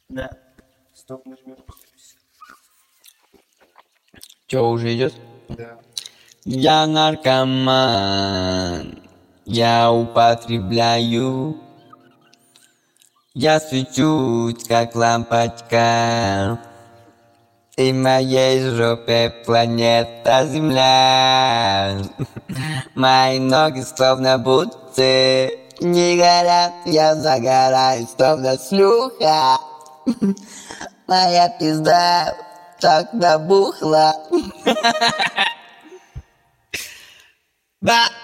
Да. Стоп, нажмем. Че, уже идет? Да. Я наркоман, я употребляю, я свечусь, как лампочка, и в моей жопе планета Земля. Мои ноги словно бутсы не горят, я загораю, словно шлюха. Моя пизда так набухла. Да.